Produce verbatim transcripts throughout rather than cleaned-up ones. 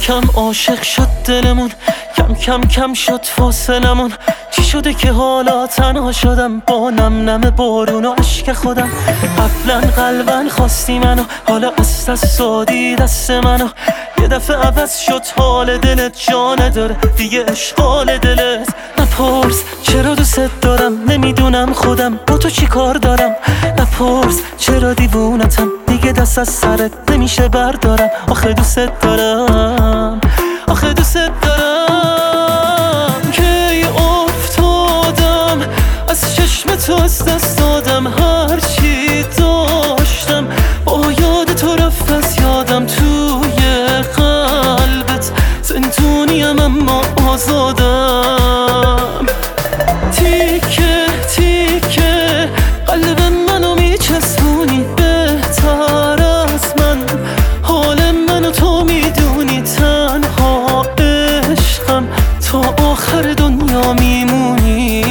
کم عاشق شد دلمون، کم کم کم شد فاصلمون. چی شده که حالا تنها شدم با نم نم بارون و عشق خودم؟ قبلا قلبا خواستی منو، حالا از دست دادی دست منو. یه دفعه عوض شد حال دلت، جا نداره دیگه اشغال دلت. نپرس چرا دوست دارم، نمیدونم خودم با تو چی کار دارم. نپرس چرا دیوونتم، دیگه دست از سرت نمیشه بردارم. آخه دوست دارم، آخه دوست دارم. کی افتادم از چشم تو، از دست دادم هر چی داشتم. با یاد تو رفت از یادم، توی قلبت زندونیم اما آزادم. تیکه تیکه قلب منو میچسبونی، بهتر از من حال منو تو میدونی. تنها عشقم تا آخر دنیا میمونی.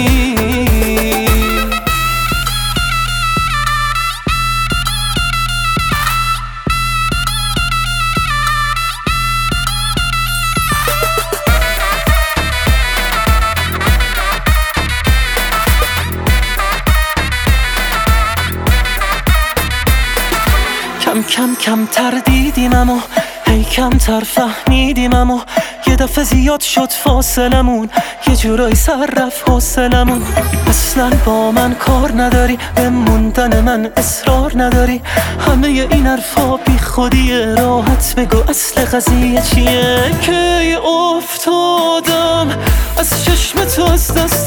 کم کم کم تر دیدیم اما هی کم تر فهمیدیم. اما یه دفعه زیاد شد فاصلمون، یه جورایی سر رفت حوصلمون. اصلا با من کار نداری، به موندن من اصرار نداری. همه این حرفا بی خودیه، راحت بگو اصل قضیه چیه. کی افتادم از چشم تو، از دست